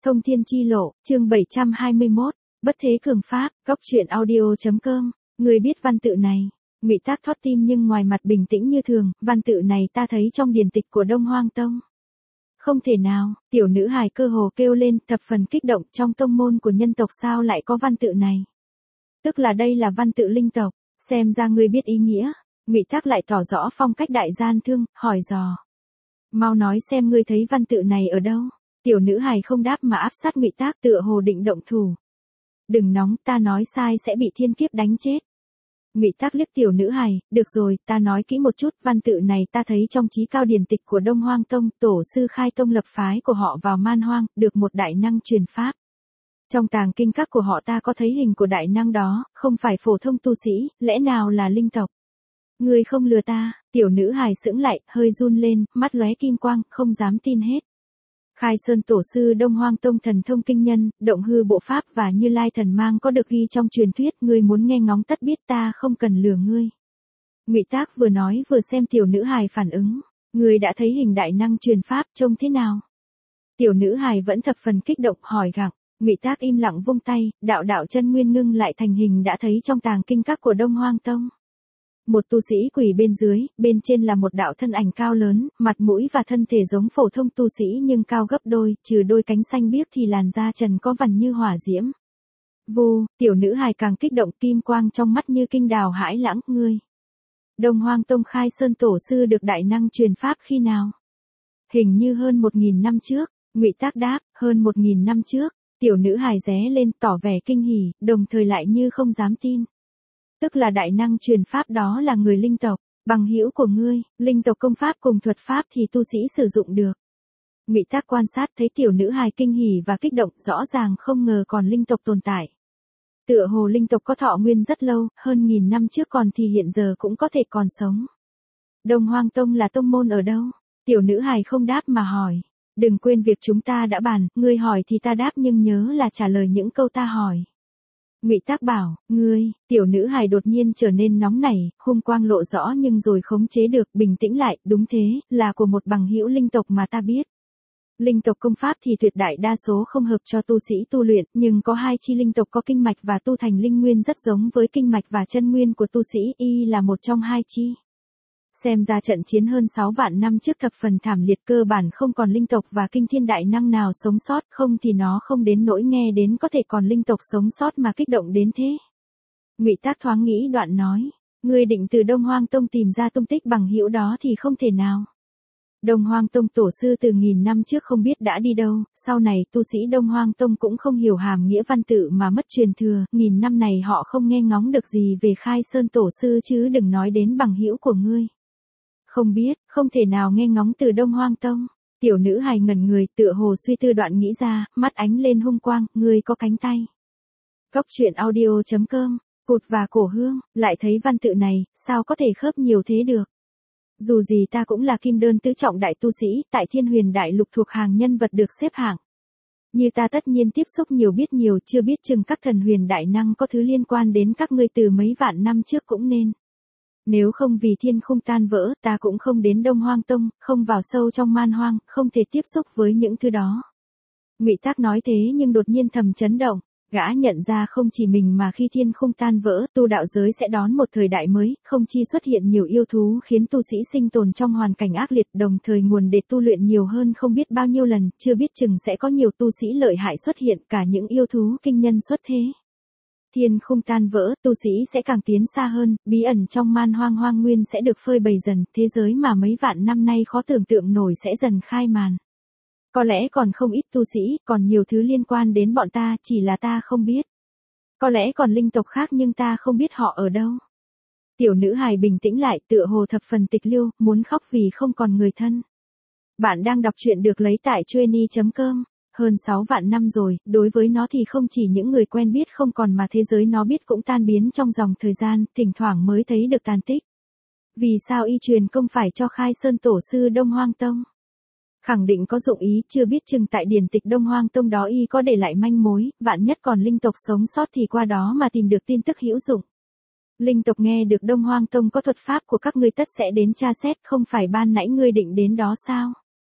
Thông thiên chi lộ, chương 721, bất thế cường pháp, góc truyện audio.com, người biết văn tự này. Ngụy Tác thót tim nhưng ngoài mặt bình tĩnh như thường, văn tự này ta thấy trong điển tịch của Đông Hoang Tông. Không thể nào, tiểu nữ hài cơ hồ kêu lên, thập phần kích động, trong tông môn của nhân tộc sao lại có văn tự này. Tức là đây là văn tự linh tộc, xem ra ngươi biết ý nghĩa. Ngụy Tác lại tỏ rõ phong cách đại gian thương, hỏi dò. Mau nói xem ngươi thấy văn tự này ở đâu. Tiểu nữ hài không đáp mà áp sát Ngụy Tác tựa hồ định động thủ. Đừng nóng, ta nói sai sẽ bị thiên kiếp đánh chết. Ngụy Tác liếc tiểu nữ hài, được rồi, ta nói kỹ một chút, văn tự này ta thấy trong chí cao điển tịch của Đông Hoang Tông, tổ sư khai tông lập phái của họ vào Man Hoang, được một đại năng truyền pháp. Trong tàng kinh các của họ ta có thấy hình của đại năng đó, không phải phổ thông tu sĩ, lẽ nào là linh tộc? Ngươi không lừa ta, tiểu nữ hài sững lại, hơi run lên, mắt lóe kim quang, không dám tin hết. Khai Sơn tổ sư Đông Hoang Tông thần thông kinh nhân, động hư bộ pháp và Như Lai thần mang có được ghi trong truyền thuyết, ngươi muốn nghe ngóng tất biết ta không cần lừa ngươi. Ngụy Tác vừa nói vừa xem tiểu nữ hài phản ứng, ngươi đã thấy hình đại năng truyền pháp trông thế nào? Tiểu nữ hài vẫn thập phần kích động hỏi gặng. Ngụy Tác im lặng vung tay, đạo đạo chân nguyên ngưng lại thành hình đã thấy trong tàng kinh các của Đông Hoang Tông. Một tu sĩ quỳ bên dưới, bên trên là một đạo thân ảnh cao lớn, mặt mũi và thân thể giống phổ thông tu sĩ nhưng cao gấp đôi, trừ đôi cánh xanh biếc thì làn da trần có vằn như hỏa diễm. Vù, tiểu nữ hài càng kích động, kim quang trong mắt như kinh đào hãi lãng, ngươi. Đông Hoang Tông Khai Sơn tổ sư được đại năng truyền pháp khi nào? Hình như hơn 1000 năm trước, Ngụy Tác đáp, hơn 1000 năm trước. Tiểu nữ hài ré lên tỏ vẻ kinh hỉ, đồng thời lại như không dám tin. Tức là đại năng truyền pháp đó là người linh tộc, bằng hữu của ngươi, linh tộc công pháp cùng thuật pháp thì tu sĩ sử dụng được. Ngụy Tác quan sát thấy tiểu nữ hài kinh hỉ và kích động, rõ ràng không ngờ còn linh tộc tồn tại. Tựa hồ linh tộc có thọ nguyên rất lâu, hơn 1000 năm trước còn thì hiện giờ cũng có thể còn sống. Đông Hoang Tông là tông môn ở đâu? Tiểu nữ hài không đáp mà hỏi. Đừng quên việc chúng ta đã bàn, ngươi hỏi thì ta đáp nhưng nhớ là trả lời những câu ta hỏi. Ngụy Tác bảo, ngươi, tiểu nữ hài đột nhiên trở nên nóng nảy, hung quang lộ rõ nhưng rồi khống chế được, bình tĩnh lại, đúng thế, là của một bằng hữu linh tộc mà ta biết. Linh tộc công pháp thì tuyệt đại đa số không hợp cho tu sĩ tu luyện, nhưng có hai chi linh tộc có kinh mạch và tu thành linh nguyên rất giống với kinh mạch và chân nguyên của tu sĩ, y là một trong hai chi. Xem ra trận chiến hơn 6 vạn năm trước thập phần thảm liệt, cơ bản không còn linh tộc và kinh thiên đại năng nào sống sót, không thì nó không đến nỗi nghe đến có thể còn linh tộc sống sót mà kích động đến thế. Ngụy Tác thoáng nghĩ đoạn nói, ngươi định từ Đông Hoang Tông tìm ra tung tích bằng hữu đó thì không thể nào. Đông Hoang Tông tổ sư từ 1000 năm trước không biết đã đi đâu, sau này tu sĩ Đông Hoang Tông cũng không hiểu hàm nghĩa văn tự mà mất truyền thừa, 1000 năm này họ không nghe ngóng được gì về Khai Sơn tổ sư chứ đừng nói đến bằng hữu của ngươi. Không biết, không thể nào nghe ngóng từ Đông Hoang Tông. Tiểu nữ hài ngẩn người, tựa hồ suy tư đoạn nghĩ ra, mắt ánh lên hung quang, ngươi có cánh tay. Góc truyện audio.com, cụt và cổ hương, lại thấy văn tự này, sao có thể khớp nhiều thế được. Dù gì ta cũng là kim đơn tứ trọng đại tu sĩ, tại Thiên Huyền Đại Lục thuộc hàng nhân vật được xếp hạng. Như ta tất nhiên tiếp xúc nhiều biết nhiều, chưa biết chừng các thần huyền đại năng có thứ liên quan đến các ngươi từ mấy vạn năm trước cũng nên. Nếu không vì thiên khung tan vỡ, ta cũng không đến Đông Hoang Tông, không vào sâu trong Man Hoang, không thể tiếp xúc với những thứ đó. Ngụy Tác nói thế nhưng đột nhiên thầm chấn động, gã nhận ra không chỉ mình mà khi thiên khung tan vỡ, tu đạo giới sẽ đón một thời đại mới, không chi xuất hiện nhiều yêu thú khiến tu sĩ sinh tồn trong hoàn cảnh ác liệt, đồng thời nguồn để tu luyện nhiều hơn không biết bao nhiêu lần, chưa biết chừng sẽ có nhiều tu sĩ lợi hại xuất hiện, cả những yêu thú kinh nhân xuất thế. Thiên khung tan vỡ, tu sĩ sẽ càng tiến xa hơn, bí ẩn trong Man Hoang hoang nguyên sẽ được phơi bày dần, thế giới mà mấy vạn năm nay khó tưởng tượng nổi sẽ dần khai màn. Có lẽ còn không ít tu sĩ, còn nhiều thứ liên quan đến bọn ta, chỉ là ta không biết. Có lẽ còn linh tộc khác nhưng ta không biết họ ở đâu. Tiểu nữ hài bình tĩnh lại, tựa hồ thập phần tịch liêu, muốn khóc vì không còn người thân. Bạn đang đọc truyện được lấy tại Chueny.com. Hơn 6 vạn năm rồi, đối với nó thì không chỉ những người quen biết không còn mà thế giới nó biết cũng tan biến trong dòng thời gian, thỉnh thoảng mới thấy được tàn tích. Vì sao y truyền công phải cho Khai Sơn tổ sư Đông Hoang Tông? Khẳng định có dụng ý, chưa biết chừng tại điển tịch Đông Hoang Tông đó y có để lại manh mối, vạn nhất còn linh tộc sống sót thì qua đó mà tìm được tin tức hữu dụng. Linh tộc nghe được Đông Hoang Tông có thuật pháp của các ngươi tất sẽ đến tra xét, không phải ban nãy ngươi định đến đó sao?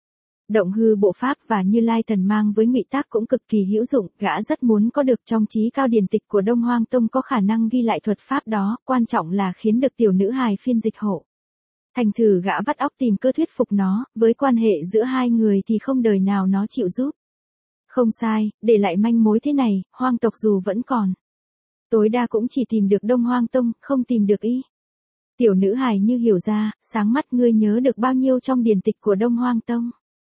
Động hư bộ pháp và Như Lai thần mang với ngụy tác cũng cực kỳ hữu dụng, gã rất muốn có được trong trí cao điển tịch của Đông Hoang Tông có khả năng ghi lại thuật pháp đó, quan trọng là khiến được tiểu nữ hài phiên dịch hộ. Thành thử gã vắt óc tìm cơ thuyết phục nó, với quan hệ giữa hai người thì không đời nào nó chịu giúp. Không sai, để lại manh mối thế này, Hoang tộc dù vẫn còn. Tối đa cũng chỉ tìm được Đông Hoang Tông, không tìm được y. Tiểu nữ hài như hiểu ra, sáng mắt, ngươi nhớ được bao nhiêu trong điển tịch của Đông Hoang Tông?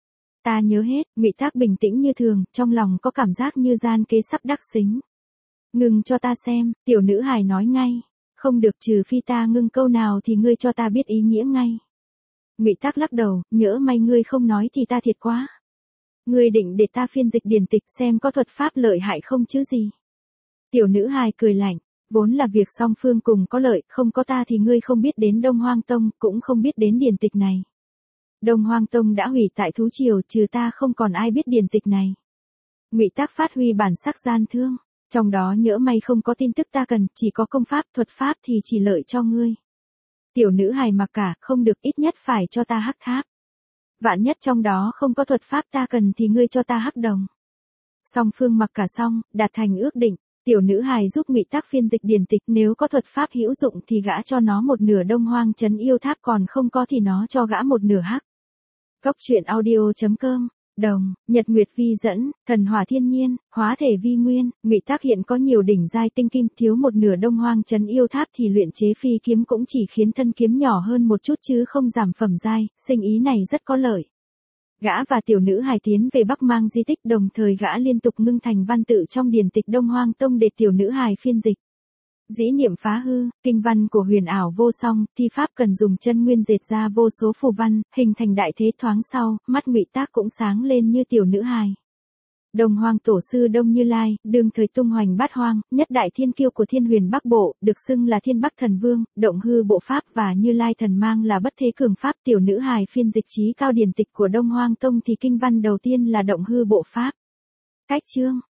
Ta nhớ hết. Ngụy Tác bình tĩnh như thường, trong lòng có cảm giác như gian kế sắp đắc xính. Ngừng cho ta xem, tiểu nữ hài nói ngay. Không được, trừ phi ta ngưng câu nào thì ngươi cho ta biết ý nghĩa ngay. Ngụy Tác lắc đầu, nhỡ may ngươi không nói thì ta thiệt quá. Ngươi định để ta phiên dịch điển tịch xem có thuật pháp lợi hại không chứ gì? Tiểu nữ hài cười lạnh, vốn là việc song phương cùng có lợi, không có ta thì ngươi không biết đến Đông Hoang Tông, cũng không biết đến điển tịch này. Đông Hoang Tông đã hủy tại thú triều, trừ ta không còn ai biết điển tịch này. Ngụy Tác phát huy bản sắc gian thương, trong đó nhỡ may không có tin tức ta cần, chỉ có công pháp, thuật pháp thì chỉ lợi cho ngươi. Tiểu nữ hài mặc cả, không được, ít nhất phải cho ta hắc tháp. Vạn nhất trong đó không có thuật pháp ta cần thì ngươi cho ta hắc đồng. Song phương mặc cả xong, đạt thành ước định, tiểu nữ hài giúp Ngụy Tác phiên dịch điển tịch, nếu có thuật pháp hữu dụng thì gã cho nó một nửa Đông Hoang Trấn Yêu Tháp, còn không có thì nó cho gã một nửa hắc. Góc truyện audio.com. Đồng, Nhật Nguyệt vi dẫn, thần hỏa thiên nhiên, hóa thể vi nguyên, Ngụy Tác hiện có nhiều đỉnh giai tinh kim, thiếu một nửa Đông Hoang Trấn Yêu Tháp thì luyện chế phi kiếm cũng chỉ khiến thân kiếm nhỏ hơn một chút chứ không giảm phẩm giai, sinh ý này rất có lợi. Gã và tiểu nữ hài tiến về Bắc Mang di tích, đồng thời gã liên tục ngưng thành văn tự trong điển tịch Đông Hoang Tông để tiểu nữ hài phiên dịch. Dĩ niệm phá hư, kinh văn của huyền ảo vô song, thi pháp cần dùng chân nguyên dệt ra vô số phù văn, hình thành đại thế. Thoáng sau, mắt Ngụy Tác cũng sáng lên như tiểu nữ hài. Đông Hoang tổ sư Đông Như Lai, đương thời tung hoành bát hoang, nhất đại thiên kiêu của Thiên Huyền Bắc Bộ, được xưng là Thiên Bắc Thần Vương, Động hư bộ pháp và Như Lai thần mang là bất thế cường pháp. Tiểu nữ hài phiên dịch trí cao điển tịch của Đông Hoang Tông thì kinh văn đầu tiên là Động hư bộ pháp. Cách chương